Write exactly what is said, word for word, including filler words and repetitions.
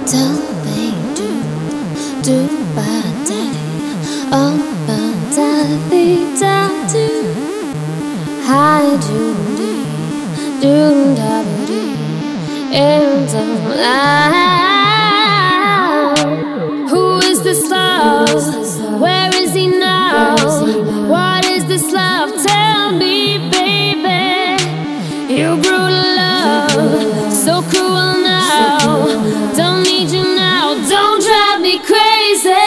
Don't be do, do by daddy. Oh, but daddy, daddy. Hi, Judy, do da dee. And who is this love? Where is he now? What is this love? Tell me, baby. You grew to love, so cruel now. Don't need you now, don't drive me crazy.